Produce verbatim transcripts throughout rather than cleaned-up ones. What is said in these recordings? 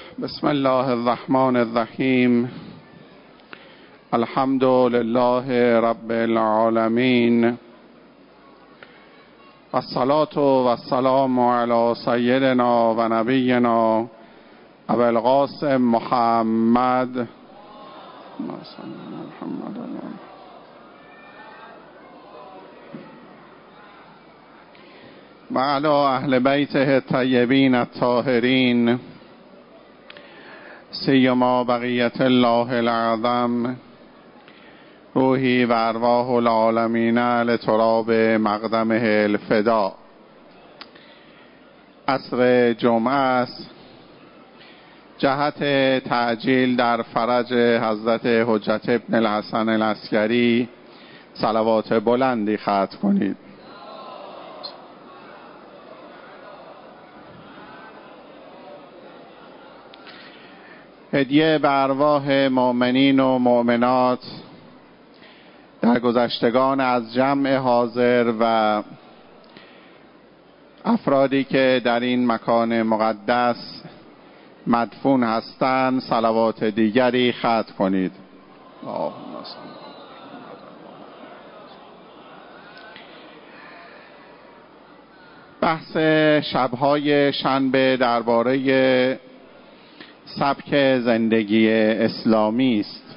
بسم الله الرحمن الرحیم. الحمد لله رب العالمین، والصلاة والسلام علی سیدنا و نبینا ابی القاسم محمد و علی اهل بیته الطیبین الطاهرین، سیما بقیت الله الاعظم، روحی و ارواح العالمین لتراب مقدمه الفدا. عصر جمعه است. جهت تعجیل در فرج حضرت حجت ابن الحسن العسکری صلوات بلندی ختم کنید. هدیه به ارواح مؤمنین و مؤمنات در گذشتگان از جمع حاضر و افرادی که در این مکان مقدس مدفون هستند صلوات دیگری ختم کنید. بحث شبهای شنبه درباره سبک زندگی اسلامی است.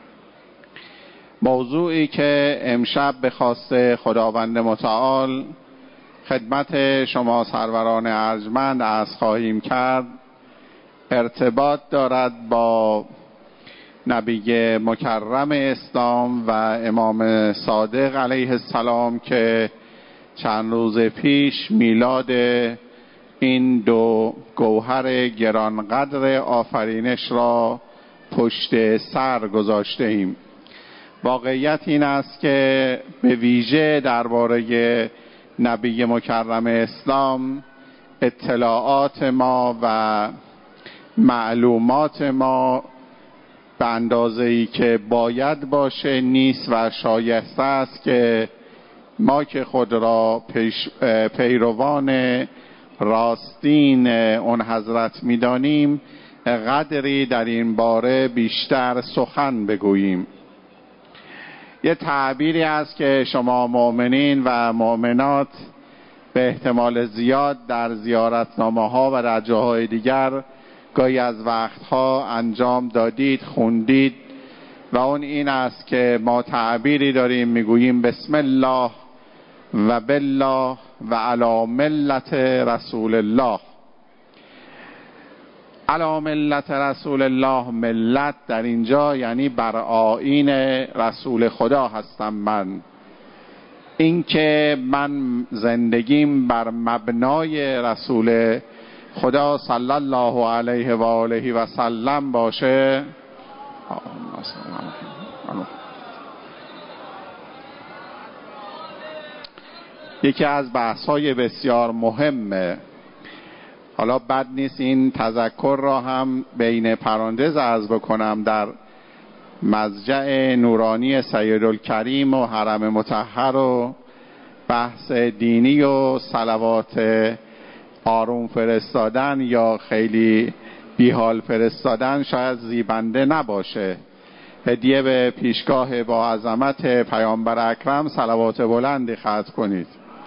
موضوعی که امشب به خواست خداوند متعال خدمت شما سروران ارجمند عرض خواهیم کرد ارتباط دارد با نبی مکرم اسلام و امام صادق علیه السلام که چند روز پیش میلاد این دو گوهر گرانقدر آفرینش را پشت سر گذاشته ایم. واقعیت این است که به ویژه درباره نبی مکرم اسلام اطلاعات ما و معلومات ما به اندازه‌ای که باید باشه نیست و شایسته است که ما که خود را پیش پیروان راستین اون حضرت می‌دانیم قدری در این باره بیشتر سخن بگوییم. یه تعبیری است که شما مؤمنین و مؤمنات به احتمال زیاد در زیارتنامه‌ها و در جاهای دیگر گاهی از وقتها انجام دادید، خوندید و اون این است که ما تعبیری داریم میگوییم بسم الله و بالله و علی ملت رسول الله. علی ملت رسول الله، ملت در اینجا یعنی بر آیین رسول خدا هستم من. این که من زندگیم بر مبنای رسول خدا صلی الله علیه و آله و سلم باشه. یکی از بحث‌های بسیار مهمه. حالا بد نیست این تذکر را هم بین پرانتز عرض بکنم. در مضجع نورانی سیدالکریم و حرم مطهر و بحث دینی و صلوات آروم فرستادن یا خیلی بیحال فرستادن شاید زیبنده نباشه. هدیه به پیشگاه با عظمت پیامبر اکرم صلوات بلندی ختم کنید.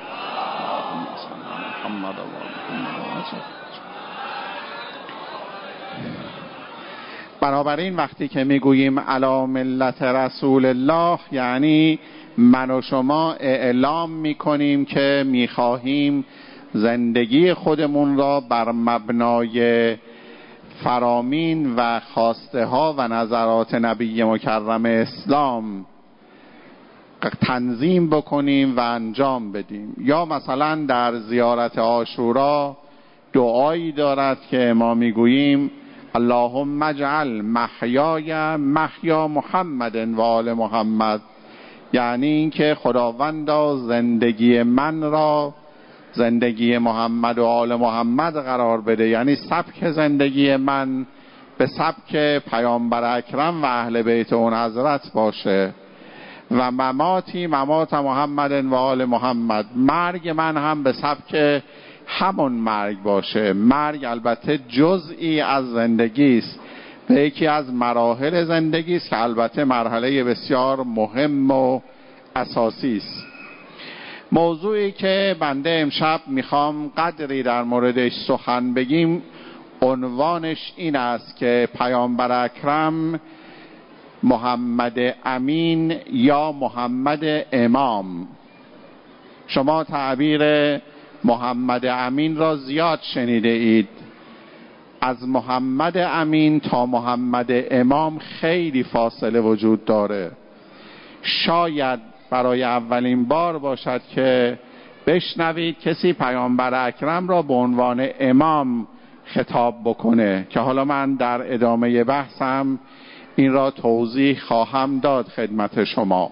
بنابراین وقتی که میگوییم علی ملت رسول الله یعنی من و شما اعلام میکنیم که میخواهیم زندگی خودمون را بر مبنای فرامین و خواسته ها و نظرات نبی مکرم اسلام تنظیم بکنیم و انجام بدیم. یا مثلا در زیارت عاشورا دعایی دارد که ما میگوییم اللهم اجعل محیای محیا محمد و آل محمد، یعنی اینکه خداوندا زندگی من را زندگی محمد و آل محمد قرار بده، یعنی سبک زندگی من به سبک پیامبر اکرم و اهل بیت اون حضرت باشه و مماتی ممات محمد و آل محمد، مرگ من هم به سبک همون مرگ باشه. مرگ البته جزئی از زندگی است و یکی از مراحل زندگی است که البته مرحله بسیار مهم و اساسی است. موضوعی که بنده امشب میخوام قدری در موردش سخن بگیم عنوانش این است که پیامبر اکرم محمد امین یا محمد امام. شما تعبیر محمد امین را زیاد شنیده اید. از محمد امین تا محمد امام خیلی فاصله وجود داره. شاید برای اولین بار باشد که بشنوید کسی پیامبر اکرم را به عنوان امام خطاب بکنه که حالا من در ادامه بحثم این را توضیح خواهم داد خدمت شما.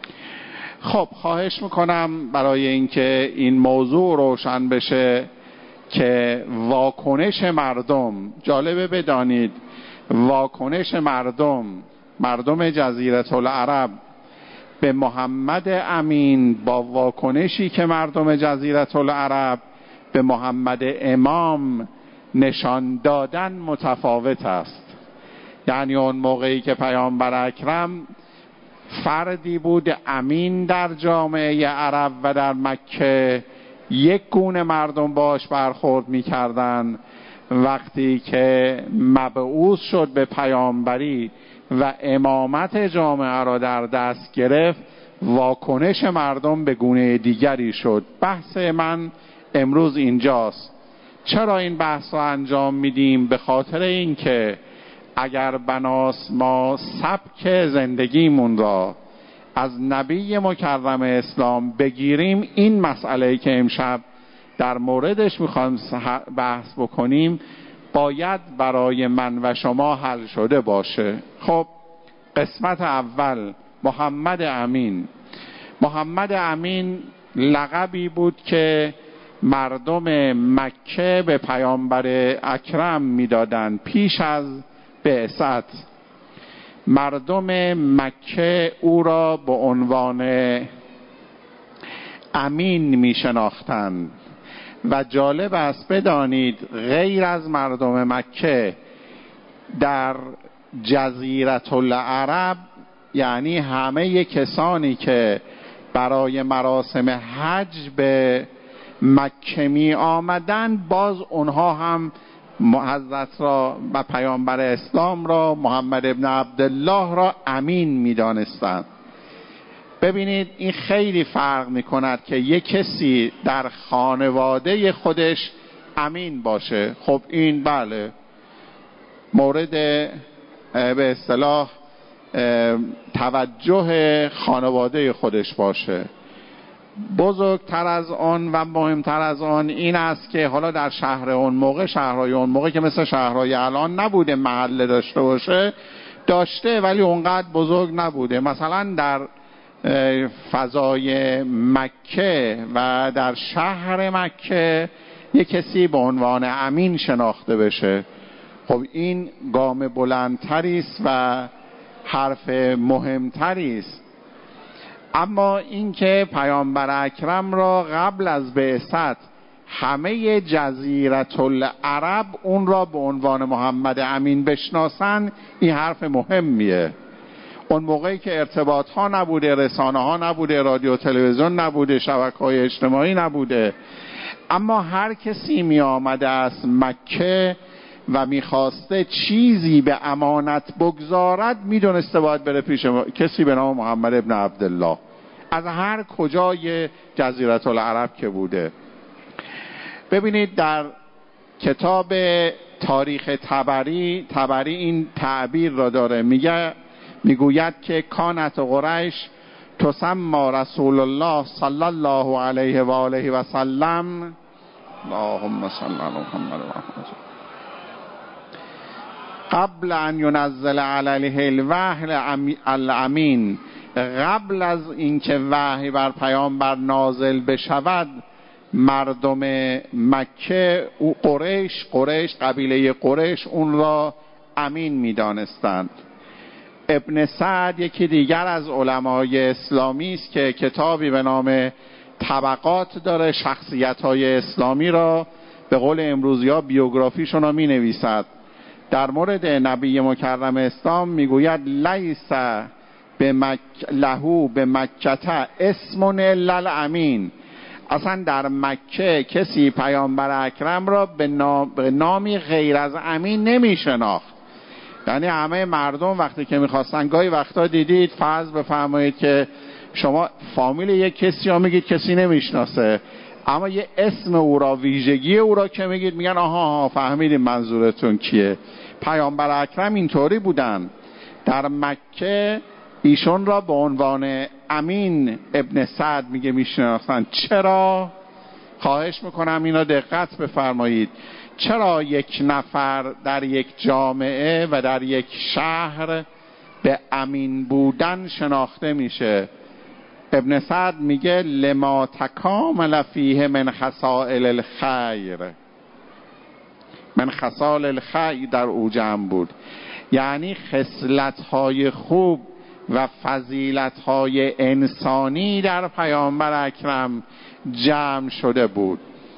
خب خواهش میکنم برای اینکه این موضوع روشن بشه که واکنش مردم، جالبه بدانید واکنش مردم مردم جزیره العرب به محمد امین با واکنشی که مردم جزیره العرب به محمد امام نشان دادن متفاوت است. یعنی اون موقعی که پیامبر اکرم فردی بود امین در جامعه عرب و در مکه، یک گونه مردم باش برخورد می‌کردند. وقتی که مبعوث شد به پیامبری و امامت جامعه را در دست گرفت، واکنش مردم به گونه دیگری شد. بحث من امروز اینجاست. چرا این بحث را انجام میدیم؟ به خاطر اینکه اگر بناس ما سبک زندگیمون را از نبی مکرم اسلام بگیریم، این مسئله که امشب در موردش میخوایم بحث بکنیم باید برای من و شما حل شده باشه. خب قسمت اول، محمد امین. محمد امین لقبی بود که مردم مکه به پیامبر اکرم میدادند. پیش از بعثت مردم مکه او را به عنوان امین می شناختند و جالب است بدانید غیر از مردم مکه در جزیره العرب، یعنی همه کسانی که برای مراسم حج به مکه می آمدن، باز اونها هم حضرت را و پیامبر اسلام را محمد ابن عبدالله را امین می دانستند. ببینید این خیلی فرق می کند که یک کسی در خانواده خودش امین باشه. خب این بله مورد به اصطلاح توجه خانواده خودش باشه. بزرگتر از آن و مهمتر از آن این است که حالا در شهر اون موقع، شهرهای اون موقع که مثل شهرهای الان نبوده محله داشته باشه، داشته ولی اونقدر بزرگ نبوده. مثلا در فضای مکه و در شهر مکه یک کسی به عنوان امین شناخته بشه، خب این گام بلندتری است و حرف مهمتری است. اما اینکه پیامبر اکرم را قبل از بعثت همه جزیره العرب اون را به عنوان محمد امین بشناسن، این حرف مهمیه. اون موقعی که ارتباط ها نبوده، رسانه ها نبوده، رادیو تلویزیون نبوده، شبکه های اجتماعی نبوده، اما هر کسی می آمده از مکه و میخواسته چیزی به امانت بگذارد میدونسته باید بره پیش کسی به نام محمد ابن عبدالله از هر کجای جزیره العرب که بوده. ببینید در کتاب تاریخ طبری، طبری این تعبیر را داره، میگه میگوید که کانت قریش تسمى رسول الله صلی الله علیه و آله و سلم، اللهم صل علی محمد و محمد، قبل ان ینزل علیه الوحی الامین، قبل از اینکه وحی بر پیامبر نازل بشود، مردم مکه او قریش قریش قبیله قریش اون را امین می‌دانستند. ابن سعد یکی دیگر از علمای اسلامی است که کتابی به نام طبقات داره، شخصیت‌های اسلامی را به قول امروزی‌ها بیوگرافیشون را می‌نویسد. در مورد نبی مکرم اسلام میگوید لیس به مک... لهو به مکه اسم الا الامین. اصلا در مکه کسی پیامبر اکرم را به, نام... به نامی غیر از امین نمیشناخت. یعنی همه مردم وقتی که میخواستن، گاهی وقتا دیدید فرض بفرمایید که شما فامیل یک کسی را میگید کسی نمیشناسه، اما یه اسم او را، ویژگی او را که میگید میگن آها آها فهمیدیم منظورتون کیه. پیامبر اکرم اینطوری بودن. در مکه ایشون را به عنوان امین ابن سعد میگه میشناسن. چرا؟ خواهش میکنم اینا دقت بفرمایید. چرا یک نفر در یک جامعه و در یک شهر به امین بودن شناخته میشه؟ ابن سعد میگه لما تکامل فیه من خصائل الخیر. من خصال الخیر در او جمع بود، یعنی خصلت‌های خوب و فضیلت‌های انسانی در پیامبر اکرم جمع شده بود.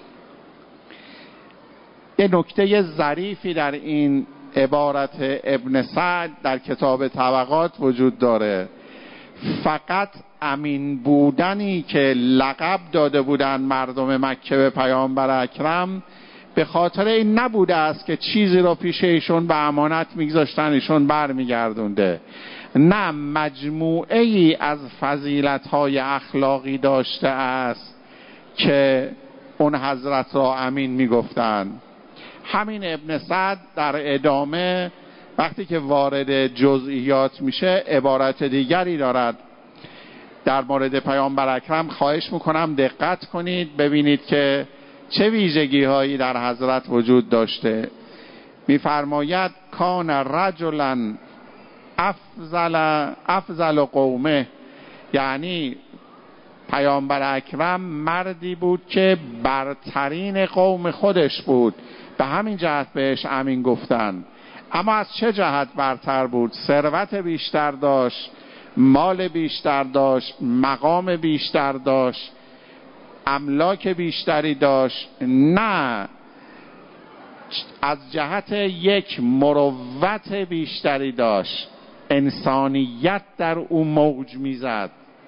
یه نکته ظریفی در این عبارت ابن سعد در کتاب طبقات وجود داره. فقط امین بودنی که لقب داده بودن مردم مکه به پیامبر اکرم به خاطر این نبوده است که چیزی را پیش ایشون به امانت میگذاشتن ایشون بر میگردونده، نه، مجموعه ای از فضیلت‌های اخلاقی داشته است که اون حضرت را امین میگفتن. همین ابن سعد در ادامه وقتی که وارد جزئیات میشه عبارت دیگری دارد در مورد پیامبر اکرم. خواهش میکنم دقت کنید ببینید که چه ویژگی هایی در حضرت وجود داشته. میفرماید کان رجلا افضل افضل قومه، یعنی پیامبر اکرم مردی بود که برترین قوم خودش بود، به همین جهت بهش امین گفتن. اما از چه جهت برتر بود؟ ثروت بیشتر داشت، مال بیشتر داشت، مقام بیشتر داشت، املاک بیشتری داشت؟ نه، از جهت یک مروت بیشتری داشت، انسانیت در او موج میزد.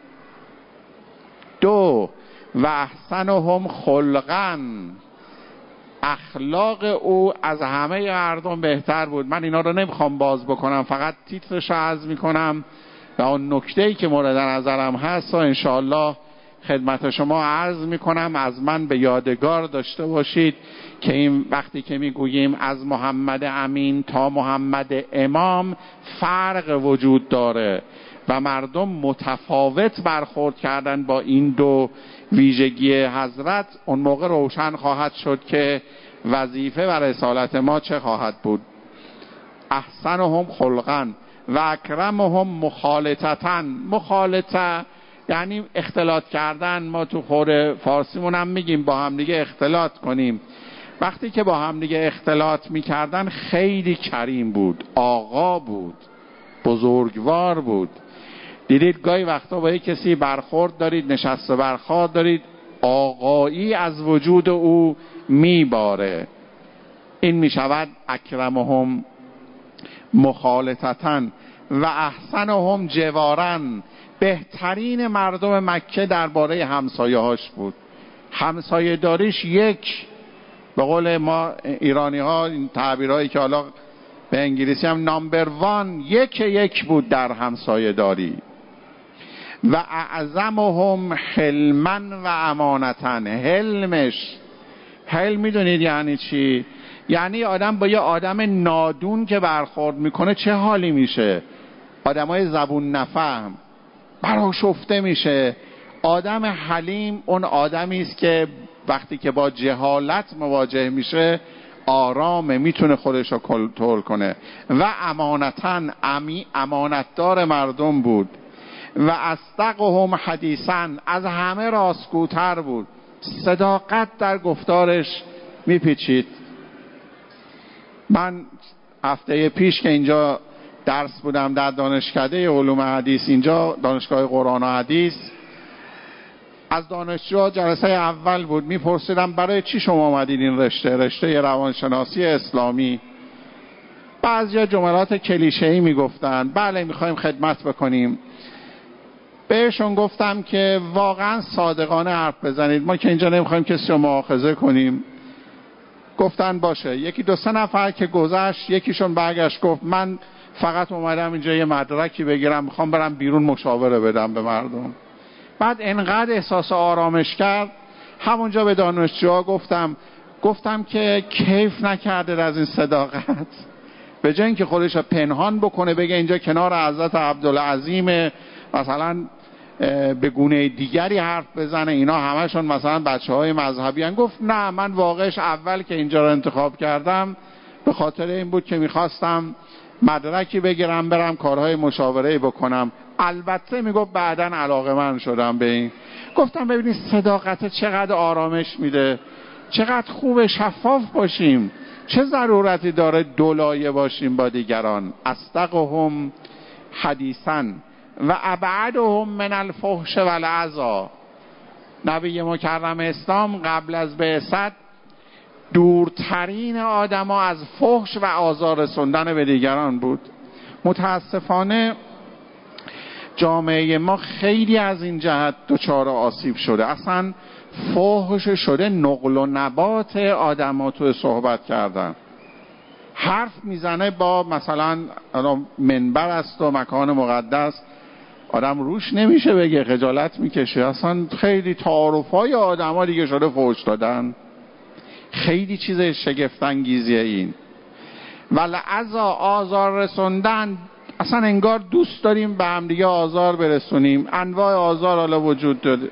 دو، و احسنهم خلقا، اخلاق او از همه مردم بهتر بود. من اینا رو نمیخوام باز بکنم، فقط تیترش رو عرض میکنم و اون نکته‌ای که مورد نظرم هست و انشاءالله خدمت شما عرض میکنم. از من به یادگار داشته باشید که این وقتی که میگوییم از محمد امین تا محمد امام فرق وجود داره و مردم متفاوت برخورد کردن با این دو ویژگی حضرت، اون موقع روشن خواهد شد که وظیفه و رسالت ما چه خواهد بود. احسنهم خلقا و اکرمهم مخالطتن. مخالطه یعنی اختلاط کردن. ما تو خور فارسیمون هم میگیم با هم دیگه اختلاط کنیم. وقتی که با هم دیگه اختلاط میکردن خیلی کریم بود، آقا بود، بزرگوار بود. دیدید گاهی وقتا با یک کسی برخورد دارید، نشست و برخورد دارید، آقایی از وجود او میباره. این میشود اکرمهم مخالطتن و احسنهم جوارن. بهترین مردم مکه درباره همسایه هاش بود. همسایه داریش یک، به قول ما ایرانی ها این تعبیرهایی که حالا به انگلیسی هم نامبر وان، یک یک بود در همسایه داری. و اعظمهم حلمن و امانتن. حلمش، حلم میدونید یعنی چی؟ یعنی آدم با یه آدم نادون که برخورد میکنه چه حالی میشه؟ آدمای زبون نفهم براشفته میشه. آدم حلیم اون آدمی است که وقتی که با جهالت مواجه میشه آرامه، میتونه خودش رو کنترل کنه. و امانتن، امی امانتدار مردم بود. و اصدقهم حدیثا، از همه راستگوتر بود، صداقت در گفتارش میپیچید. من هفته پیش که اینجا درس بودم در دانشکده علوم حدیث، اینجا دانشگاه قرآن و حدیث، از دانشجوها جلسه اول بود، میپرسیدم برای چی شما آمدید این رشته؟ رشته روانشناسی اسلامی. بعضیا جملات کلیشه‌ای میگفتن، بله میخوایم خدمت بکنیم. بهشون گفتم که واقعا صادقانه حرف بزنید، ما که اینجا نمیخوایم کسی رو مؤاخذه کنیم. گفتن باشه. یکی دو سه نفر که گذشت، یکیشون برگشت گفت من فقط اومدم اینجا یه مدرکی بگیرم، میخوام برم بیرون مشاوره بدم به مردم. بعد انقدر احساس آرامش کرد، همونجا به دانشجوها گفتم گفتم که کیف نکردید از این صداقت؟ به جای اینکه خودش پنهان بکنه بگه اینجا کنار حضرت عبدالعظیم مثلا به گونه دیگری حرف بزنه، اینا همشون مثلا بچه های مذهبی هن. گفت نه، من واقعش اول که اینجا رو انتخاب کردم به خاطر این بود که میخواستم مدرکی بگیرم برم کارهای مشاوره بکنم. البته میگفت بعداً علاقه من شدم به این. گفتم ببینید صداقت چقدر آرامش میده، چقدر خوب شفاف باشیم، چه ضرورتی داره دولایه باشیم با دیگران. اصدقهم حدیثاً و ابعدهم من الفحش والعزا. نبی مکرم اسلام قبل از بعثت دورترین آدما از فحش و آزار رسوندن به دیگران بود. متاسفانه جامعه ما خیلی از این جهت دچار آسیب شده. اصلا فحش شده نقل و نبات آدما تو صحبت کردن. حرف میزنه با مثلا منبر است و مکان مقدس، آدم روش نمیشه بگه، خجالت میکشه. اصلا خیلی تعارف‌های آدما دیگه شده فحش دادن. خیلی چیز شگفت انگیزیه این. ولعزا آزار رسوندن، اصلا انگار دوست داریم به هم دیگه آزار برسونیم. انواع آزار حالا وجود داره.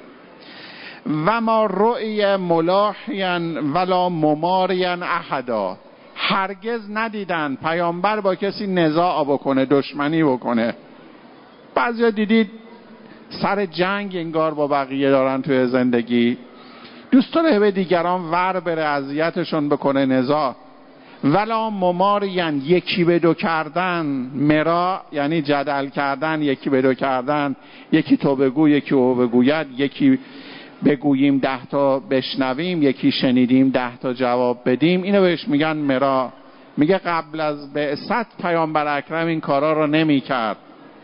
و ما رؤی ملاحیا ولا مماریا احدا. هرگز ندیدن پیامبر با کسی نزاع بکنه، دشمنی بکنه. بعضیا دیدید سر جنگ انگار با بقیه دارن توی زندگی، دوست داره به دیگران ور بره، اذیتشون بکنه، نزاع. ولا ممارین، یکی به دو کردن. مرا یعنی جدل کردن، یکی به دو کردن، یکی تو بگو یکی او بگوید، یکی بگوییم ده تا بشنویم، یکی شنیدیم ده تا جواب بدیم. اینو بهش میگن مرا. میگه قبل از بعثت پیامبر اکرم این کارا رو نمی کرد.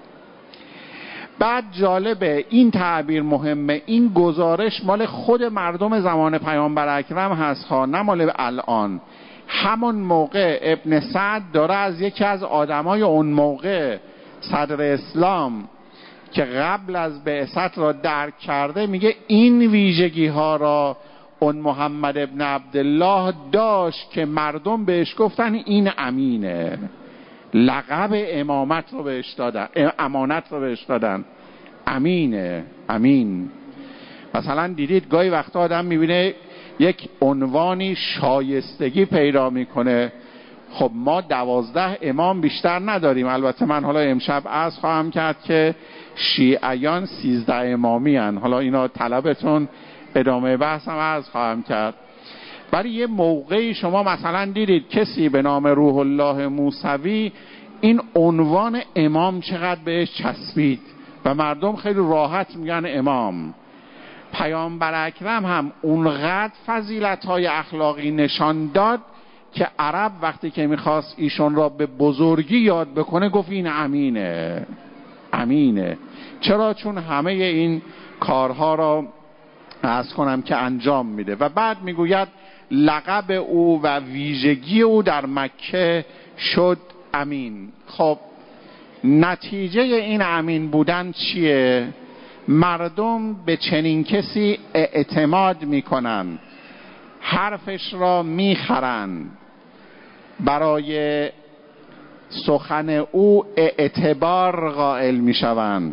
بعد جالبه این تعبیر مهمه، این گزارش مال خود مردم زمان پیامبر اکرم هست ها، نه مال الان. همون موقع ابن سعد داره از یکی از آدمای اون موقع صدر اسلام که قبل از بعثت را درک کرده میگه این ویژگی ها را اون محمد ابن عبدالله داشت که مردم بهش گفتن این امینه. لقب امامت رو بهش دادن، امانت رو بهش دادن، امینه، امین. مثلا دیدید گاهی وقت آدم میبینه یک عنوانی شایستگی پیدا میکنه. خب ما دوازده امام بیشتر نداریم. البته من حالا امشب عرض خواهم کرد که شیعیان سیزده امامی هن. حالا اینا طلبتون ادامه بحثم عرض خواهم کرد. ولی یه موقعی شما مثلا دیدید کسی به نام روح الله موسوی این عنوان امام چقدر بهش چسبید و مردم خیلی راحت میگن امام. پیامبر اکرم هم اونقدر فضیلت‌های اخلاقی نشان داد که عرب وقتی که میخواست ایشون را به بزرگی یاد بکنه گفت این امینه، امینه. چرا؟ چون همه این کارها را عرض کنم که انجام میده. و بعد میگوید لقب او و ویژگی او در مکه شد امین. خب نتیجه این امین بودن چیه؟ مردم به چنین کسی اعتماد میکنن، حرفش را میخرن، برای سخن او اعتبار قائل میشوند،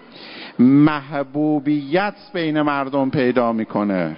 محبوبیت بین مردم پیدا میکنه،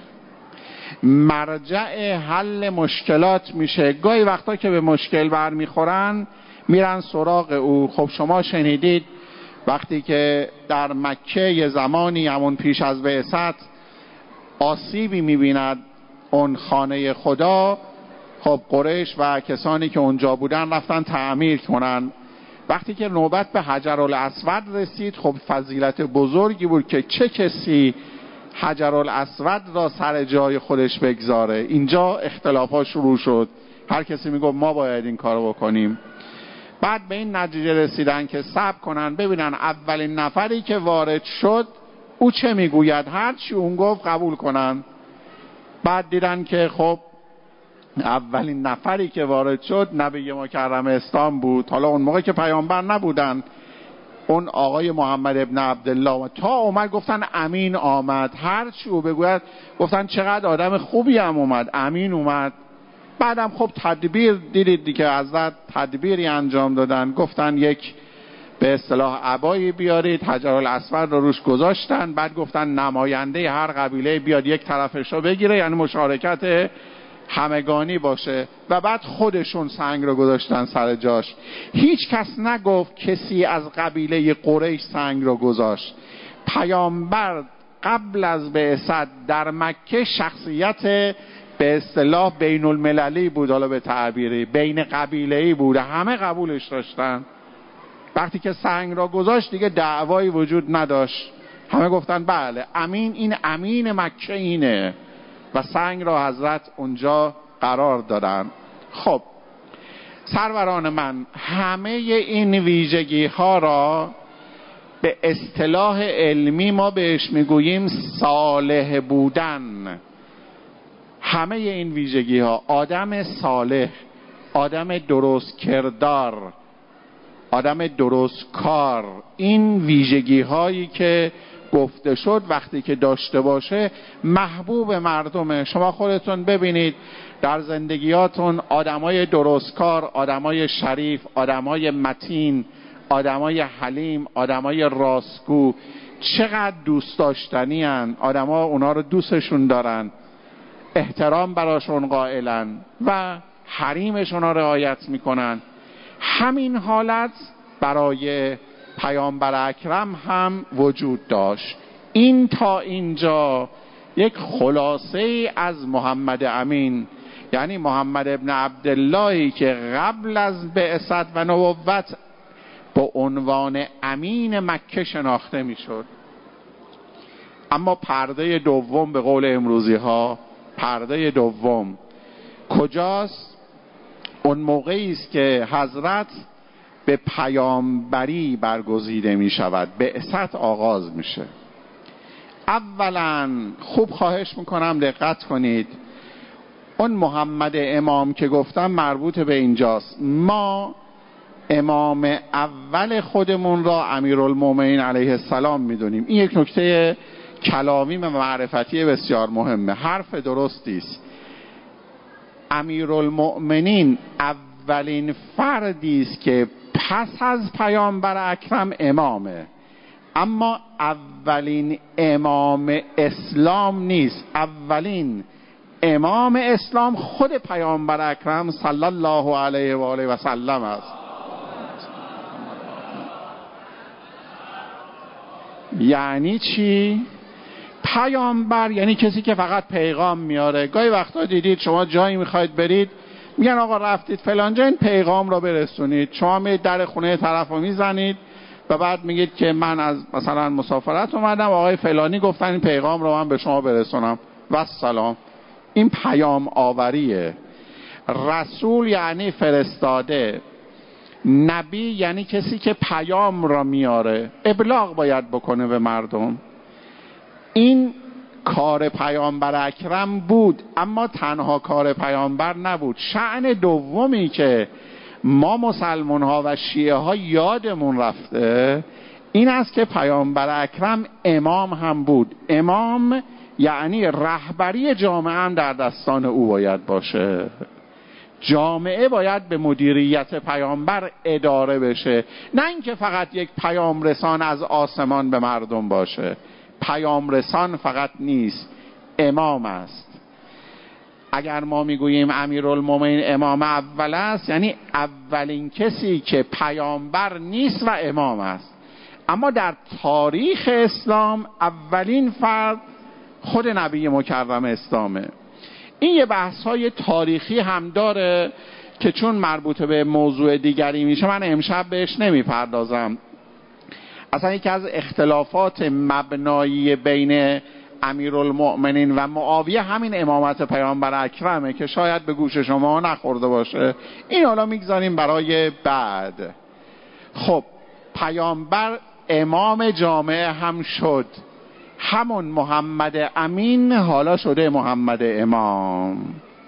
مرجع حل مشکلات میشه. گاهی وقتا که به مشکل برمیخورن میرن سراغ او. خب شما شنیدید وقتی که در مکه یه زمانی همون پیش از بعثت آسیبی میبیند اون خانه خدا، خب قریش و کسانی که اونجا بودن رفتن تعمیر کنن. وقتی که نوبت به حجر الاسود رسید، خب فضیلت بزرگی بود که چه کسی حجرالاسود را سر جای خودش بگذاره. اینجا اختلافات شروع شد، هر کسی میگفت ما باید این کارو بکنیم. بعد به این نتیجه رسیدن که صبر کنن ببینن اولین نفری که وارد شد او چه میگوید، هر چی اون گفت قبول کنن. بعد دیدن که خب اولین نفری که وارد شد نبی مکرم اسلام بود. حالا اون موقع که پیامبر نبودن، اون آقای محمد ابن عبدالله تا اومد گفتن امین آمد. هر چی او بگوید گفتن چقدر آدم خوبی هم اومد، امین اومد. بعدم خب تدبیر دیدید دیگه، حضرت تدبیری انجام دادن، گفتن یک به اصطلاح عبایی بیارید، حجرالاسود رو روش گذاشتن. بعد گفتن نماینده هر قبیله بیاد یک طرفش رو بگیره، یعنی مشارکت همگانی باشه. و بعد خودشون سنگ رو گذاشتن سر جاش. هیچ کس نگفت کسی از قبیله قریش سنگ رو گذاشت. پیامبر قبل از بعثت در مکه شخصیت به اصطلاح بین المللی بود، حالا به تعبیری بین قبیله‌ای بود، همه قبولش داشتن. وقتی که سنگ را گذاشت دیگه دعوایی وجود نداشت، همه گفتن بله امین، این امین مکه اینه، و سنگ را حضرت اونجا قرار دادن. خب سروران من، همه این ویژگی ها را به اصطلاح علمی ما بهش میگوییم صالح بودن. همه این ویژگی ها، آدم صالح، آدم درست کردار، آدم درست کار، این ویژگی هایی که گفته شد وقتی که داشته باشه محبوب مردمه. شما خودتون ببینید در زندگیاتون آدمای درستکار، آدمای شریف، آدمای متین، آدمای حلیم، آدمای راستگو چقدر دوست داشتنی هن. آدما اونا رو دوستشون دارن، احترام براشون قائلن و حریمشون رو رعایت میکنن. همین حالت برای پیامبر اکرم هم وجود داشت. این تا اینجا یک خلاصه از محمد امین، یعنی محمد ابن عبداللهی که قبل از بعثت و نبوت با عنوان امین مکه شناخته میشد. اما پرده دوم به قول امروزی ها، پرده دوم کجاست؟ اون موقعی است که حضرت به پیامبری برگزیده می شود، بعثت آغاز میشه. اولا خوب خواهش میکنم دقت کنید، اون محمد امام که گفتم مربوط به اینجاست. ما امام اول خودمون را امیرالمومنین علیه السلام میدونیم. این یک نکته کلامی و معرفتی بسیار مهمه، حرف درستی است. امیرالمؤمنین اولین فردی است که پس از پیامبر اکرم امامه، اما اولین امام اسلام نیست. اولین امام اسلام خود پیامبر اکرم صلی الله علیه و آله و سلم است. یعنی چی؟ پیامبر یعنی کسی که فقط پیغام میاره. گاهی وقتا دیدید شما جایی میخواید برید میگن آقا رفتید فلان جا، این پیغام رو برسونید. شما میید در خونه طرف رو میزنید و بعد میگید که من از مثلا مسافرت اومدم، آقای فلانی گفتن این پیغام رو من به شما برسونم و سلام. این پیام آوریه. رسول یعنی فرستاده، نبی یعنی کسی که پیام را میاره، ابلاغ باید بکنه به مردم. این کار پیامبر اکرم بود، اما تنها کار پیامبر نبود. شأن دومی که ما مسلمان ها و شیعه ها یادمون رفته این است که پیامبر اکرم امام هم بود. امام یعنی رهبری جامعه هم در دستان او باید باشه. جامعه باید به مدیریت پیامبر اداره بشه، نه اینکه فقط یک پیام رسان از آسمان به مردم باشه. پیام رسان فقط نیست، امام است. اگر ما میگوییم امیرالمومنین امام اول است، یعنی اولین کسی که پیامبر نیست و امام است. اما در تاریخ اسلام اولین فرد خود نبی مکرم اسلامه. این یه بحث های تاریخی هم داره که چون مربوط به موضوع دیگری میشه من امشب بهش نمیپردازم. اصلا یکی از اختلافات مبنایی بین امیرالمؤمنین و معاویه همین امامت پیامبر اکرمه که شاید به گوش شما نخورده باشه. این حالا میگذاریم برای بعد. خب پیامبر امام جامعه هم شد، همون محمد امین حالا شده محمد امام.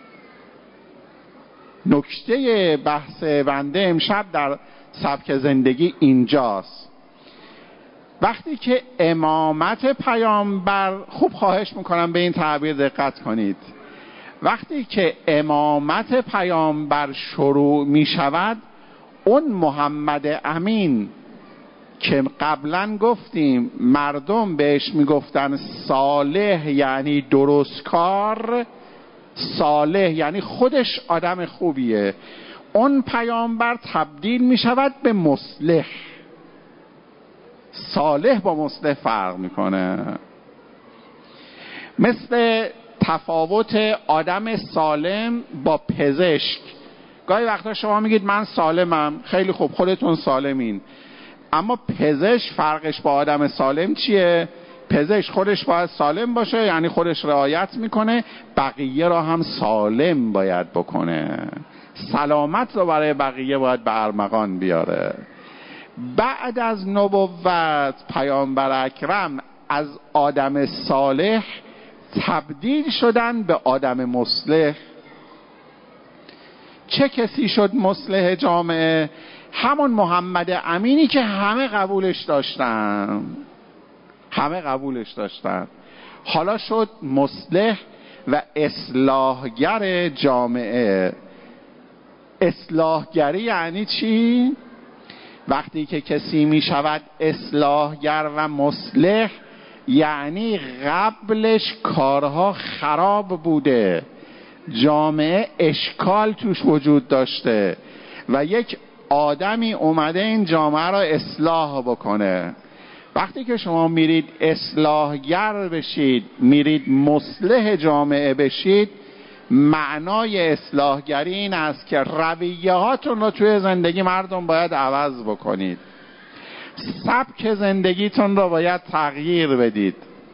نکته بحث بنده امشب در سبک زندگی اینجاست. وقتی که امامت پیامبر، خوب خواهش میکنم به این تعبیر دقت کنید، وقتی که امامت پیامبر شروع میشود، اون محمد امین که قبلا گفتیم مردم بهش میگفتن صالح یعنی درستکار، صالح یعنی خودش آدم خوبیه، اون پیامبر تبدیل میشود به مصلح. صالح با مصلح فرق میکنه. مثل تفاوت آدم سالم با پزشک. گاهی وقتا شما میگید من سالمم، خیلی خوب، خودتون سالمین، اما پزشک فرقش با آدم سالم چیه؟ پزشک خودش باید سالم باشه، یعنی خودش رعایت میکنه، بقیه را هم سالم باید بکنه، سلامت رو برای بقیه باید به ارمغان بیاره. بعد از نبوت پیامبر اکرم از آدم صالح تبدیل شدن به آدم مصلح. چه کسی شد مصلح جامعه؟ همون محمد امینی که همه قبولش داشتن، همه قبولش داشتن، حالا شد مصلح و اصلاحگر جامعه. اصلاحگری یعنی چی؟ وقتی که کسی می شود اصلاحگر و مصلح، یعنی قبلش کارها خراب بوده، جامعه اشکال توش وجود داشته و یک آدمی اومده این جامعه را اصلاح بکنه. وقتی که شما میرید اصلاحگر بشید، میرید مصلح جامعه بشید، معنای اصلاحگری این است که رویه هاتون رو توی زندگی مردم باید عوض بکنید، سبک زندگیتون رو باید تغییر بدید،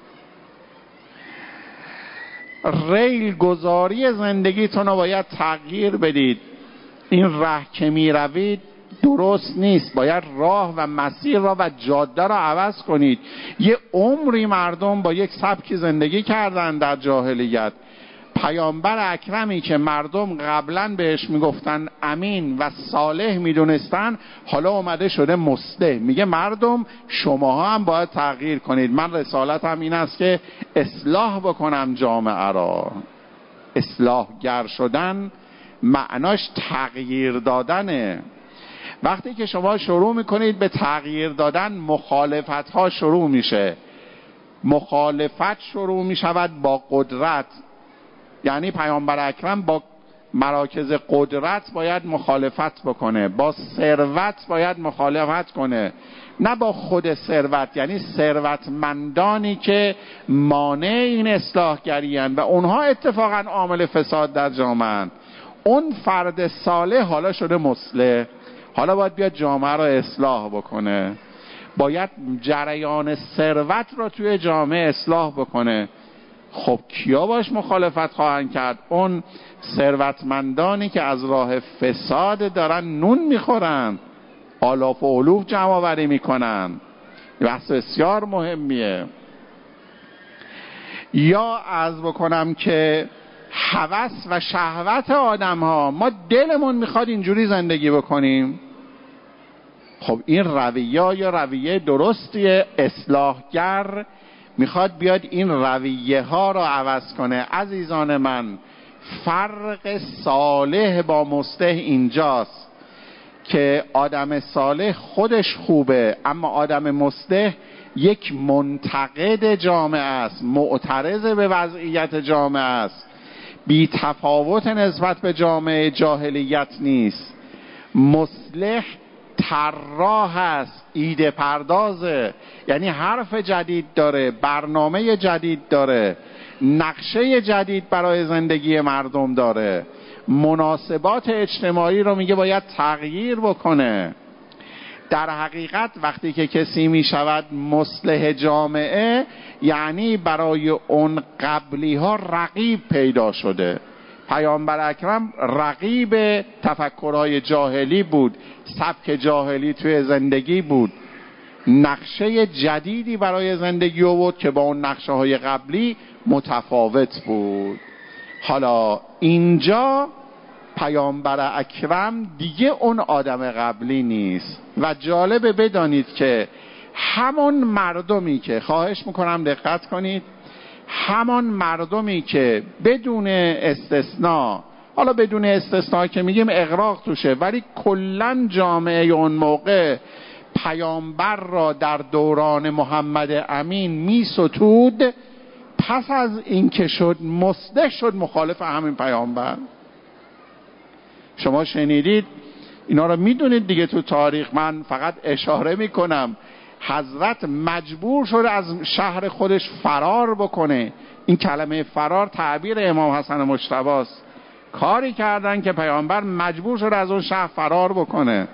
ریل گذاری زندگیتون رو باید تغییر بدید. این راه که می روید درست نیست، باید راه و مسیر را و جاده را عوض کنید. یه عمری مردم با یک سبک زندگی کردن در جاهلیت. پیامبر اکرمی که مردم قبلا بهش میگفتن امین و صالح میدونستن، حالا اومده شده مصلح، میگه مردم شماها هم باید تغییر کنید. من رسالتم این است که اصلاح بکنم جامعه را. اصلاحگر شدن معناش تغییر دادنه. وقتی که شما شروع میکنید به تغییر دادن، مخالفت ها شروع میشه. مخالفت شروع میشود با قدرت، یعنی پیامبر اکرم با مراکز قدرت باید مخالفت بکنه، با ثروت باید مخالفت کنه، نه با خود ثروت، یعنی ثروتمندانی که مانع این اصلاحگری هستند و اونها اتفاقا عامل فساد در جامعه. اون فرد صالح حالا شده مصلح، حالا باید بیاد جامعه را اصلاح بکنه، باید جریان ثروت را توی جامعه اصلاح بکنه. خب کیا باش مخالفت خواهند کرد؟ اون ثروتمندانی که از راه فساد دارن نون میخورن، آلاف و علوف جمع آوری میکنن. بحث بسیار مهمیه. یا عرض بکنم که هوس و شهوت آدم ها، ما دلمون میخواد اینجوری زندگی بکنیم. خب این رویه یا رویه درستیه؟ اصلاحگر میخواد بیاد این رویه ها را عوض کنه. عزیزان من، فرق صالح با مصلح اینجاست که آدم صالح خودش خوبه، اما آدم مصلح یک منتقد جامعه است، معترض به وضعیت جامعه است، بی تفاوت نسبت به جامعه جاهلیت نیست. مصلح طراح است، ایده پردازه، یعنی حرف جدید داره، برنامه جدید داره، نقشه جدید برای زندگی مردم داره، مناسبات اجتماعی رو میگه باید تغییر بکنه. در حقیقت وقتی که کسی می شود مصلح جامعه، یعنی برای اون قبلی ها رقیب پیدا شده. پیامبر اکرم رقیب تفکرهای جاهلی بود، سبک جاهلی توی زندگی بود، نقشه جدیدی برای زندگی آورد که با اون نقشه های قبلی متفاوت بود. حالا اینجا پیامبر اکرم دیگه اون آدم قبلی نیست و جالبه بدانید که همون مردمی که، خواهش میکنم دقت کنید، همان مردمی که بدون استثناء، حالا بدون استثناء که میگیم اغراق توشه، ولی کلن جامعه اون موقع پیامبر را در دوران محمد امین میستود، پس از این که شد مصلح شد مخالف همین پیامبر. شما شنیدید اینا رو میدونید دیگه تو تاریخ، من فقط اشاره میکنم. حضرت مجبور شده از شهر خودش فرار بکنه. این کلمه فرار تعبیر امام حسن مجتبی است. کاری کردن که پیامبر مجبور شده از اون شهر فرار بکنه.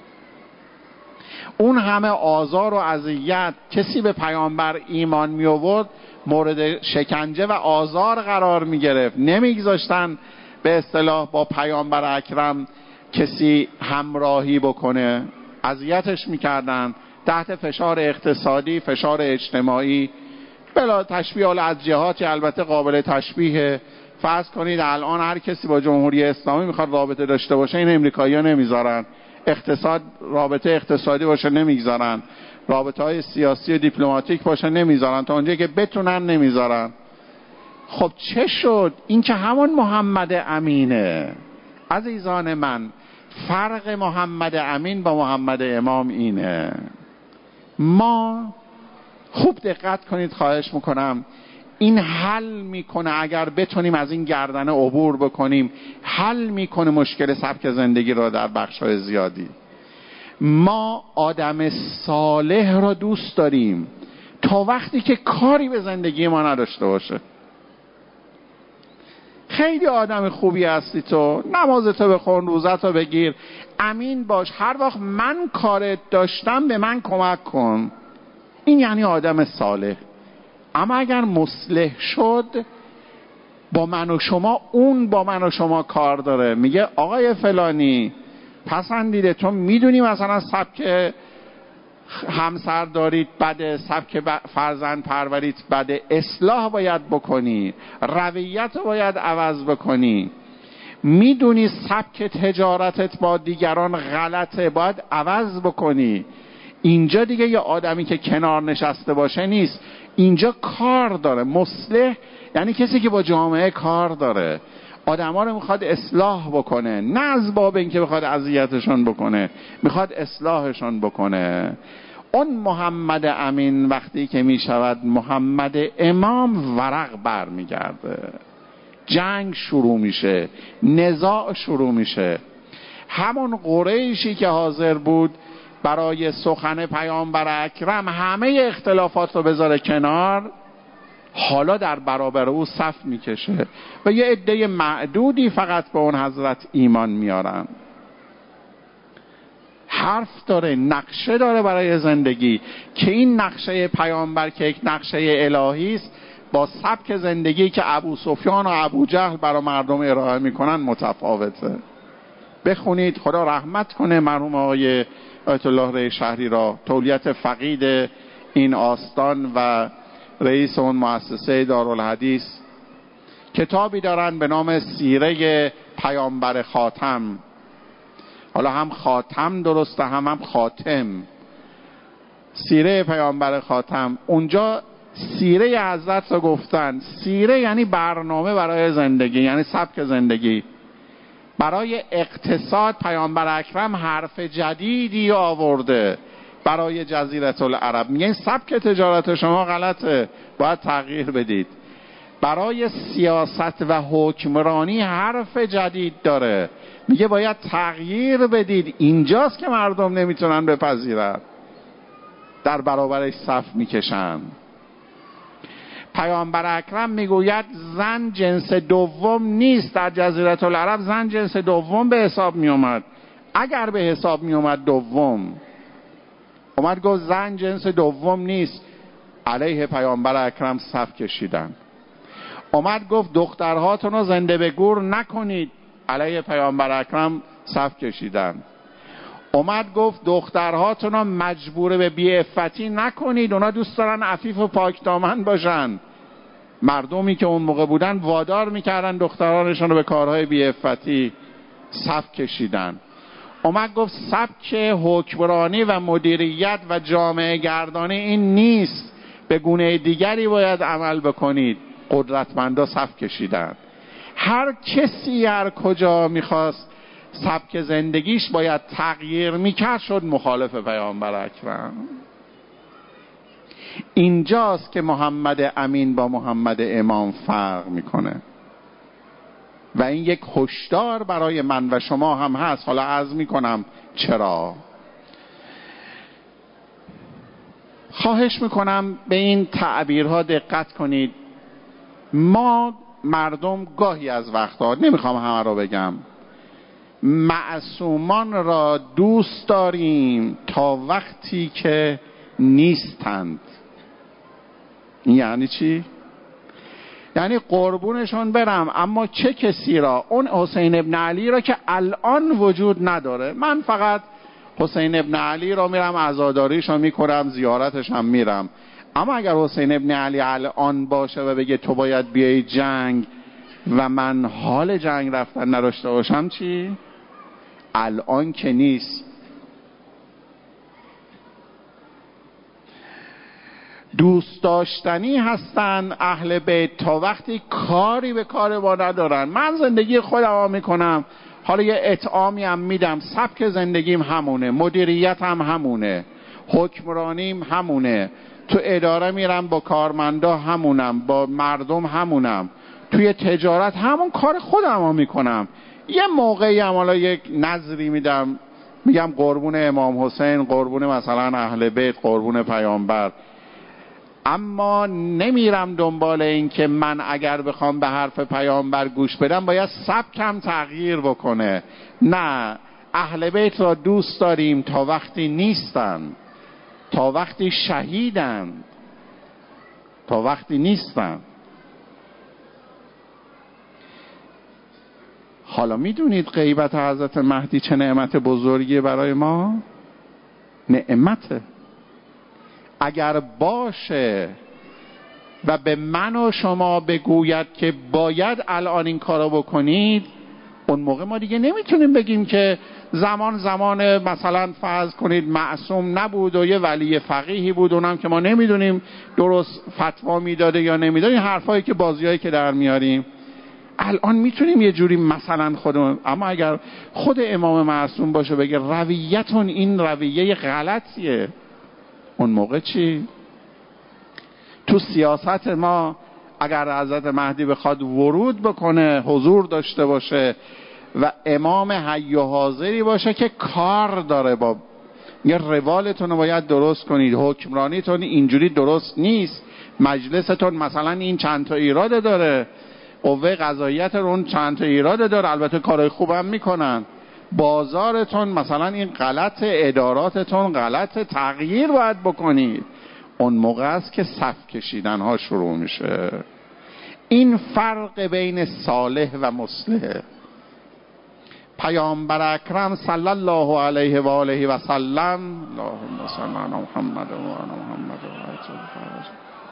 اون همه آزار و اذیت، کسی به پیامبر ایمان می آورد مورد شکنجه و آزار قرار می گرفت، نمیگذاشتن به اصطلاح با پیامبر اکرم کسی همراهی بکنه، اذیتش میکردن، تحت فشار اقتصادی، فشار اجتماعی، بلا تشبیه. حالا از جهاتی البته قابل تشبیه، فرض کنید الان هر کسی با جمهوری اسلامی میخواد رابطه داشته باشه، این امریکایی‌ها نمیذارن. اقتصاد رابطه اقتصادی باشه نمیذارن، رابطه های سیاسی و دیپلماتیک باشه نمیذارن، تا اونجایی که بتونن نمیذارن. خب چه شد؟ این که همون محمد امینه. عزیزان من، فرق محمد امین با محمد امام اینه. ما خوب دقت کنید، خواهش میکنم، این حل میکنه اگر بتونیم از این گردنه عبور بکنیم، حل میکنه مشکل سبک زندگی را در بخش‌های زیادی. ما آدم صالح را دوست داریم تا وقتی که کاری به زندگی ما نداشته باشه. خیلی آدم خوبی هستی تو، نمازتو بخون، روزتو بگیر، امین باش، هر وقت من کارت داشتم به من کمک کن. این یعنی آدم صالح. اما اگر مصلح شد، با من و شما، اون با من و شما کار داره، میگه آقای فلانی پسندیده، تو میدونی مثلا سبک همسر دارید بده، سبک فرزند پروریت بده، اصلاح باید بکنی، رویت باید عوض بکنی، میدونی سبک تجارتت با دیگران غلطه، باید عوض بکنی. اینجا دیگه یه آدمی که کنار نشسته باشه نیست، اینجا کار داره. مصلح یعنی کسی که با جامعه کار داره، آدما رو میخواد اصلاح بکنه، نه از باب اینکه بخواد اذیتشون بکنه، میخواد اصلاحشون بکنه. اون محمد امین وقتی که میشود محمد امام، ورق بر میگرده، جنگ شروع میشه، نزاع شروع میشه. همون قریشی که حاضر بود برای سخن پیامبر اکرم همه اختلافات رو بذاره کنار، حالا در برابر او صف میکشه و یه عده معدودی فقط به اون حضرت ایمان میارن. حرف داره، نقشه داره برای زندگی، که این نقشه پیامبر که یک نقشه الهی است، با سبک زندگی که ابو سفیان و ابو جهل برای مردم ارائه میکنن متفاوته. بخونید، خدا رحمت کنه مرحوم آقای آیت الله ری شهری را، تولیت فقید این آستان و رئیس اون مؤسسه دارالحدیث، کتابی دارن به نام سیره پیامبر خاتم. حالا هم خاتم درسته، هم هم خاتم. سیره پیامبر خاتم، اونجا سیره حضرت رو گفتن. سیره یعنی برنامه برای زندگی، یعنی سبک زندگی. برای اقتصاد پیامبر اکرم حرف جدیدی آورده برای جزیره العرب، میگه سبک تجارت شما غلطه، باید تغییر بدید. برای سیاست و حکمرانی حرف جدید داره، میگه باید تغییر بدید. اینجاست که مردم نمیتونن بپذیرن، در برابرش صف میکشن. پیامبر اکرم میگوید زن جنس دوم نیست. در جزیره العرب زن جنس دوم به حساب میومد، اگر به حساب میومد دوم. اومد گفت زن جنس دوم نیست، علیه پیامبر اکرم صف کشیدن. اومد گفت دخترهاتون رو زنده به گور نکنید، علیه پیامبر اکرم صف کشیدن. اومد گفت دخترهاتون رو مجبور به بی‌عفتی نکنید، اونا دوست دارن عفیف و پاک دامن باشن. مردمی که اون موقع بودن وادار میکردن دخترانشون رو به کارهای بی‌عفتی، صف کشیدن. اومد گفت سبک حکمرانی و مدیریت و جامعه گردانی این نیست، به گونه دیگری باید عمل بکنید. قدرتمندا صف کشیدن. هر کسی هر کجا میخواست سبک زندگیش باید تغییر میکرد شد مخالف پیامبر اکرم. اینجاست که محمد امین با محمد امام فرق میکنه و این یک هشدار برای من و شما هم هست. حالا عرض میکنم چرا. خواهش میکنم به این تعبیرها دقت کنید. ما مردم گاهی از وقتها، نمیخوام همه رو بگم، معصومان را دوست داریم تا وقتی که نیستند. یعنی چی؟ یعنی قربونشون برم، اما چه کسی را؟ اون حسین ابن علی را که الان وجود نداره. من فقط حسین ابن علی را میرم عزاداریش را میکنم، زیارتش هم میرم. اما اگر حسین ابن علی الان باشه و بگه تو باید بیای جنگ و من حال جنگ رفتن نداشته باشم، چی؟ الان که نیست. دوست داشتنی هستن اهل بیت تا وقتی کاری به کار ما ندارن. من زندگی خودم میکنم، حالا یه اطعامی هم میدم، سبک زندگیم همونه، مدیریت هم همونه، حکمرانیم همونه، تو اداره میرم با کارمندا همونم، با مردم همونم، توی تجارت همون کار خودم هم میکنم. یه موقعی هم حالا یک نظری میدم، میگم قربون امام حسین، قربون مثلا اهل بیت، قربون پیامبر. اما نمیرم دنبال این که من اگر بخوام به حرف پیامبر گوش بدم باید سبکم تغییر بکنه. نه، اهل بیت را دوست داریم تا وقتی نیستن، تا وقتی شهیدن، تا وقتی نیستن. حالا میدونید غیبت حضرت مهدی چه نعمت بزرگیه برای ما؟ نعمته. اگر باشه و به من و شما بگوید که باید الان این کارو بکنید، اون موقع ما دیگه نمیتونیم بگیم که زمان زمان مثلا فرض کنید معصوم نبود و یه ولی فقیهی بود اونم که ما نمیدونیم درست فتوا میداده یا نمیداده. این حرفایی که بازیایی که در میاریم الان میتونیم یه جوری مثلا خودمون، اما اگر خود امام معصوم باشه بگه رویتون این رویه غلطیه، اون موقع چی؟ تو سیاست ما اگر حضرت مهدی بخواد ورود بکنه، حضور داشته باشه و امام حی و حاضری باشه که کار داره با یه روالتون رو باید درست کنید، حکمرانیتون اینجوری درست نیست، مجلستون مثلا این چند تا ایراد داره، قوه قضاییت اون چند تا ایراد داره، البته کارهای خوبم میکنن، بازارتون مثلا این غلط، اداراتتون غلط، تغییر باید بکنید. اون موقع است که صف کشیدن ها شروع میشه. این فرق بین صالح و مصلح. پیامبر اکرم صلی الله علیه و آله و سلم، اللهم صل علی محمد و آل محمد و عجل فرج،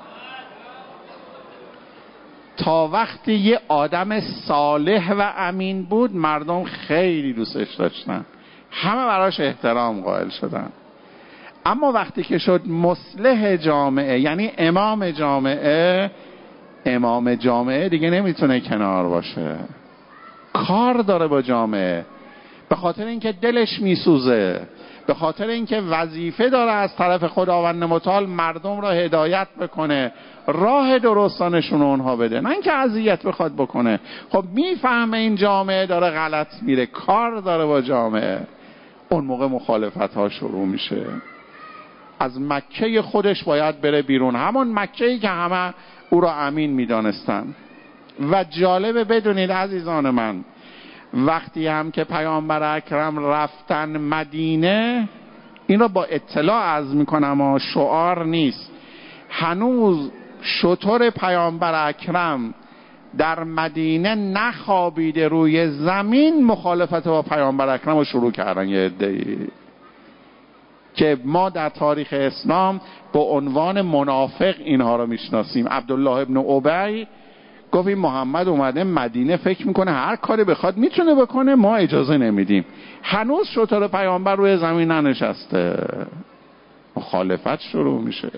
تا وقتی یه آدم صالح و امین بود مردم خیلی دوستش داشتن، همه براش احترام قائل شدن. اما وقتی که شد مصلح جامعه، یعنی امام جامعه، امام جامعه دیگه نمیتونه کنار باشه، کار داره با جامعه، به خاطر اینکه دلش میسوزه، به خاطر اینکه وظیفه داره از طرف خداوند متعال مردم را هدایت بکنه، راه درستانشون اونها بده، نه اینکه اذیت بخواد بکنه. خب میفهمه این جامعه داره غلط میره، کار داره با جامعه، اون موقع مخالفت ها شروع میشه. از مکه خودش باید بره بیرون، همون مکه‌ای که همه او را امین میدانستن. و جالبه بدونید عزیزان من، وقتی هم که پیامبر اکرم رفتن مدینه، این را با اطلاع عرض میکنم و شعار نیست. هنوز شتر پیامبر اکرم در مدینه نخوابیده روی زمین مخالفت با پیامبر اکرم رو شروع کردن یه عده‌ای که ما در تاریخ اسلام با عنوان منافق اینها رو میشناسیم. عبدالله ابن ابی گفت این محمد اومده مدینه فکر میکنه هر کاری بخواد میتونه بکنه، ما اجازه نمیدیم. هنوز شتر پیامبر روی زمین ننشسته، مخالفت شروع میشه.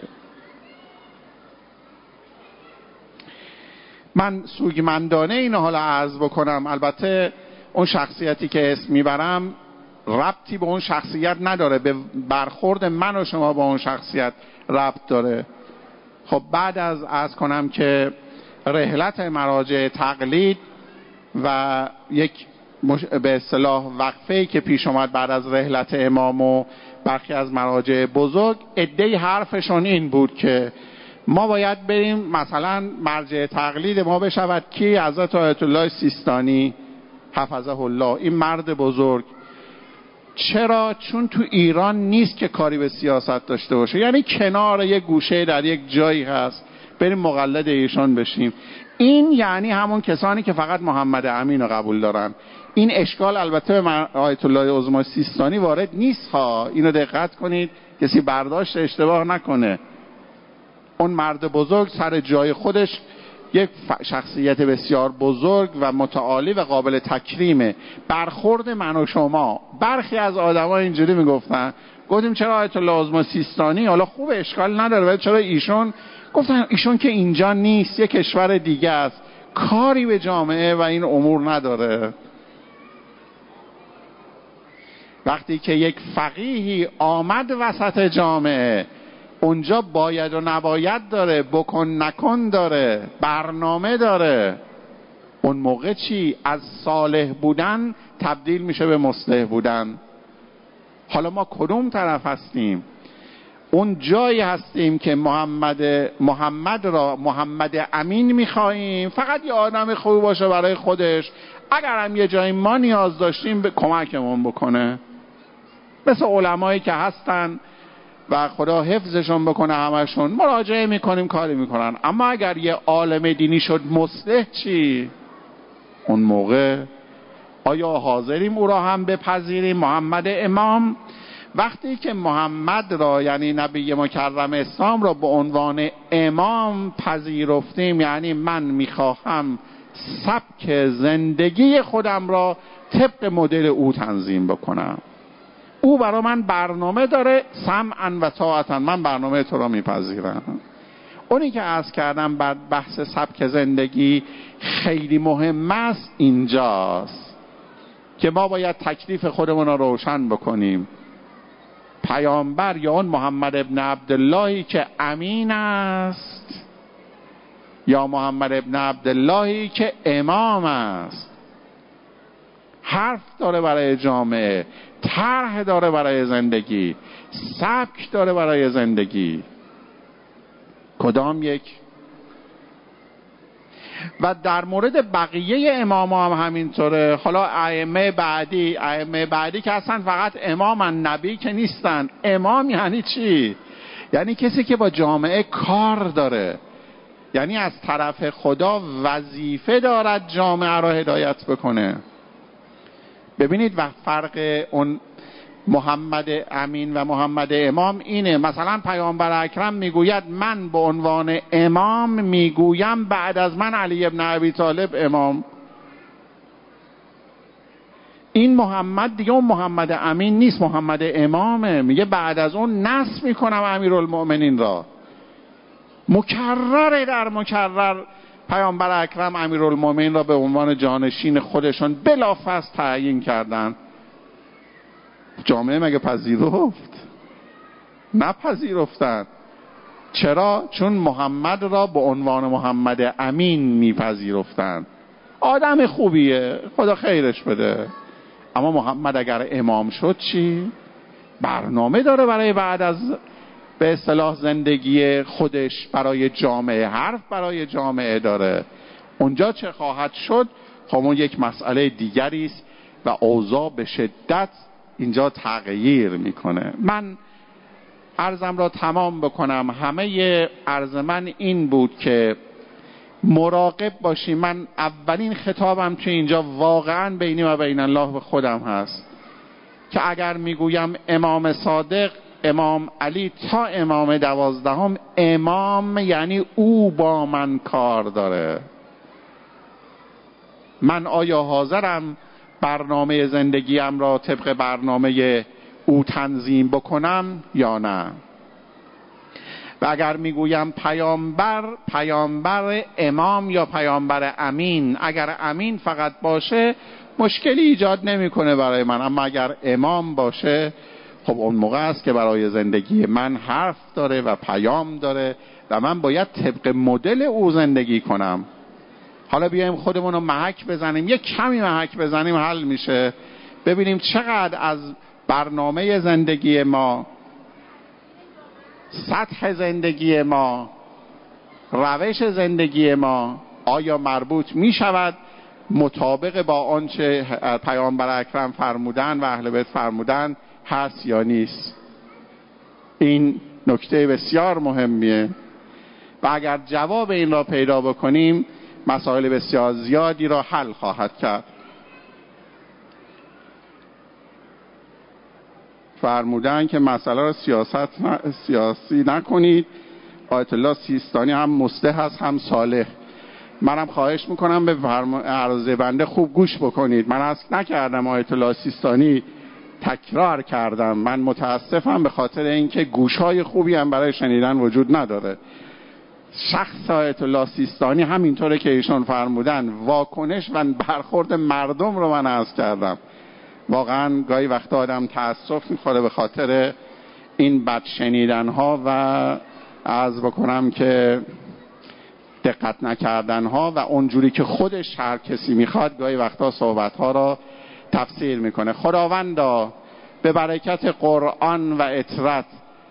من سوگمندانه این حالا عرض بکنم، البته اون شخصیتی که اسم میبرم ربطی به اون شخصیت نداره، به برخورد من و شما با اون شخصیت ربط داره. خب بعد از عرض کنم که رحلت مراجع تقلید و یک مش... به اصطلاح وقفه‌ای که پیش اومد بعد از رحلت امام و برخی از مراجع بزرگ، عده‌ای حرفشون این بود که ما باید بریم مثلا مرجع تقلید ما بشود کی؟ حضرت آیت الله سیستانی حفظه الله، این مرد بزرگ. چرا؟ چون تو ایران نیست که کاری به سیاست داشته باشه، یعنی کنار یک گوشه در یک جایی هست، بریم مقلد ایشان بشیم. این یعنی همون کسانی که فقط محمد امین رو قبول دارن. این اشکال البته به آیت الله عظما سیستانی وارد نیست ها، اینو دقت کنید کسی برداشت اشتباه نکنه. اون مرد بزرگ سر جای خودش یک شخصیت بسیار بزرگ و متعالی و قابل تکریمه. برخورد من و شما، برخی از آدم‌ها اینجوری میگفتن، گفتیم چرا آیت الله عظما سیستانی، حالا خوب اشکال نداره، ولی چرا ایشون؟ گفتن ایشون که اینجا نیست، یک کشور دیگه است، کاری به جامعه و این امور نداره. وقتی که یک فقیهی آمد وسط جامعه، اونجا باید و نباید داره، بکن نکن داره، برنامه داره. اون موقع چی؟ از صالح بودن تبدیل میشه به مصلح بودن. حالا ما کدوم طرف هستیم؟ اون جایی هستیم که محمد محمد را محمد امین میخواییم، فقط یه آدم خوبی باشه برای خودش، اگر هم یه جایی ما نیاز داشتیم به کمکمون بکنه، مثل علمایی که هستن و خدا حفظشون بکنه، همشون مراجعه میکنیم، کاری میکنن. اما اگر یه عالم دینی شد مصلح چی؟ اون موقع آیا حاضریم او را هم بپذیریم؟ محمد امام وقتی که محمد را یعنی نبی مکرم اسلام را به عنوان امام پذیرفتیم، یعنی من میخواهم سبک زندگی خودم را طبق مدل او تنظیم بکنم، او برای من برنامه داره، سمعا و طاعتا، من برنامه تو را میپذیرم. اونی که عرض کردم بعد بحث سبک زندگی خیلی مهم است اینجاست که ما باید تکلیف خودمون را روشن بکنیم. پیامبر یا اون محمد ابن عبداللهی که امین است، یا محمد ابن عبداللهی که امام است، حرف داره برای جامعه، طرح داره برای زندگی، سبک داره برای زندگی. کدام یک؟ و در مورد بقیه امام هم همینطوره. حالا ائمه بعدی ائمه بعدی که اصلا فقط امامن، نبی که نیستن. امام یعنی چی؟ یعنی کسی که با جامعه کار داره، یعنی از طرف خدا وظیفه دارد جامعه را هدایت بکنه. ببینید و فرق اون محمد امین و محمد امام اینه. مثلا پیامبر اکرم میگوید من به عنوان امام میگویم بعد از من علی ابن ابی طالب امام. این محمد دیگه اون محمد امین نیست، محمد امامه. میگه بعد از اون نصب میکنم امیرالمؤمنین را. مکرر در مکرر پیامبر اکرم امیرالمؤمنین را به عنوان جانشین خودشون بلافاصله تعیین کردن. جامعه مگه پذیرفت؟ نپذیرفتن. چرا؟ چون محمد را به عنوان محمد امین میپذیرفتن. آدم خوبیه، خدا خیرش بده. اما محمد اگر امام شد چی؟ برنامه داره برای بعد از به اصطلاح زندگی خودش، برای جامعه حرف برای جامعه داره. اونجا چه خواهد شد؟ خب اون یک مسئله دیگری است و اوضاع به شدت اینجا تغییر میکنه. من عرضم را تمام بکنم. همه عرض من این بود که مراقب باشی. من اولین خطابم که اینجا واقعا بینی و بین الله به خودم هست که اگر میگویم امام صادق، امام علی تا امام دوازدهم، امام یعنی او با من کار داره. من آیا حاضرم برنامه زندگیم را طبق برنامه او تنظیم بکنم یا نه؟ و اگر میگویم پیامبر، پیامبر امام یا پیامبر امین، اگر امین فقط باشه مشکلی ایجاد نمیکنه برای من، اما اگر امام باشه خب اون موقع است که برای زندگی من حرف داره و پیام داره و من باید طبق مدل او زندگی کنم. حالا بیایم خودمون رو محک بزنیم، یک کمی محک بزنیم حل میشه. ببینیم چقدر از برنامه زندگی ما، سطح زندگی ما، روش زندگی ما آیا مربوط می شود مطابق با آنچه پیامبر اکرم فرمودن و اهل بیت فرمودن هست یا نیست. این نکته بسیار مهمیه و اگر جواب این را پیدا بکنیم مسائل بسیار زیادی را حل خواهد کرد. فرمودن که مسئله را سیاست ن... سیاسی نکنید. آیت الله سیستانی هم مصلح هست هم صالح. منم خواهش میکنم به عرض بنده خوب گوش بکنید. من اصلا نکردم آیت الله سیستانی، تکرار کردم. من متاسفم به خاطر اینکه گوشهای خوبی هم برای شنیدن وجود نداره. شخص آیت الله سیستانی همینطوره که ایشون فرمودن، واکنش و برخورد مردم رو من عرض کردم. واقعا گاهی وقتا آدم تأسف میخوره به خاطر این بد شنیدن ها و عرض بکنم که دقت نکردن ها و اونجوری که خودش هر کسی میخواد گاهی وقتا صحبت ها را تفسیر میکنه. خداوندا به برکت قرآن و اطرت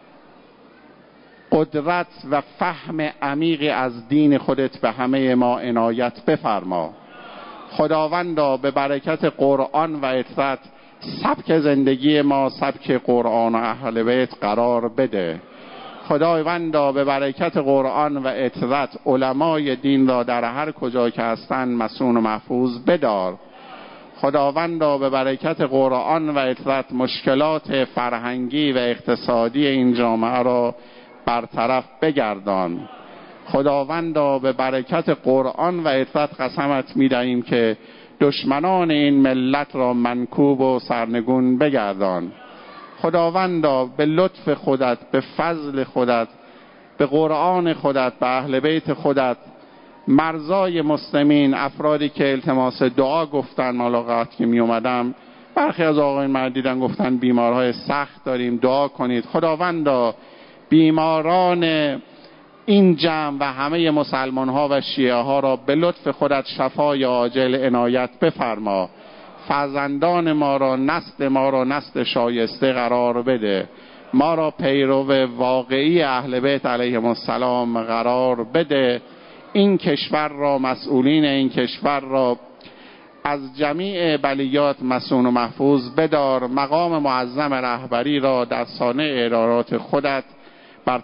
قدرت و فهم عمیقی از دین خودت به همه ما عنایت بفرما. خداوندا به برکت قرآن و اطرت سبک زندگی ما سبک قرآن و اهل بیت قرار بده. خداوندا به برکت قرآن و اطرت علمای دین را در هر کجا که هستند مصون و محفوظ بدار. خداوندا به برکت قرآن و اطرت مشکلات فرهنگی و اقتصادی این جامعه را برطرف بگردان. خداوندا به برکت قرآن و اطرت قسمت می‌دهیم که دشمنان این ملت را منکوب و سرنگون بگردان. خداوندا به لطف خودت، به فضل خودت، به قرآن خودت، به اهل بیت خودت، مرزای مسلمین، افرادی که التماس دعا گفتن ملاقات که می اومدم، برخی از آقایون من دیدن گفتن بیمارهای سخت داریم دعا کنید. خداوندا بیماران این جمع و همه مسلمان ها و شیعه ها را به لطف خودت شفای عاجل عنایت بفرما. فرزندان ما را، نسل ما را نسل شایسته قرار بده. ما را پیرو واقعی اهل بیت علیهم السلام قرار بده. این کشور را، مسئولین این کشور را از جمیع بلیات مصون و محفوظ بدار. مقام معظم رهبری را در سانح ارادات خودت بر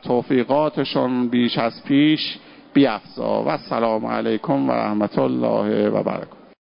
توفیقاتشون بیش از پیش بیفزا. و السلام علیکم و رحمت الله و برکاته.